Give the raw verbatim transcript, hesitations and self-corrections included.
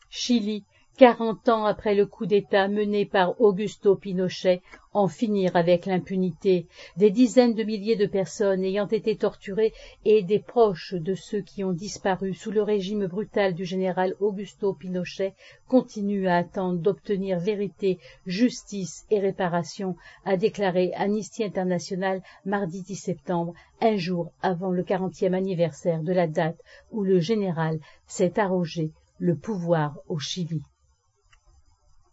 Chili, quarante ans après le coup d'État mené par Augusto Pinochet, en finir avec l'impunité. Des dizaines de milliers de personnes ayant été torturées et des proches de ceux qui ont disparu sous le régime brutal du général Augusto Pinochet continuent à attendre d'obtenir vérité, justice et réparation, a déclaré Amnesty International mardi dix septembre, un jour avant le quarantième anniversaire de la date où le général s'est arrogé le pouvoir au Chili.